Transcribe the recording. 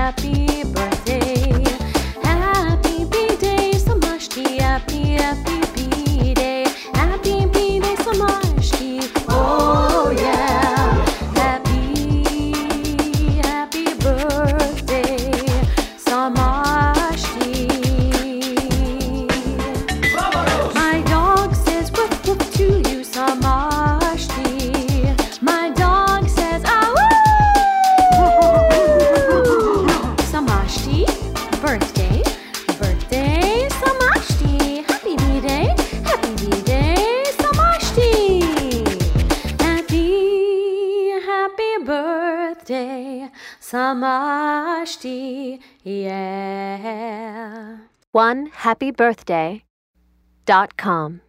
happy birthday. Happy B-Day, Samashti, happy B-Day. Happy B-Day, Samashti, oh yeah. Happy birthday, Samashti. My dog says woof woof to you, Samashti. My dog says ah woo. Samashti, birthday, Samashti. Happy B-Day, Samashti. Happy birthday, Samashti, yeah. OneHappyBirthday.com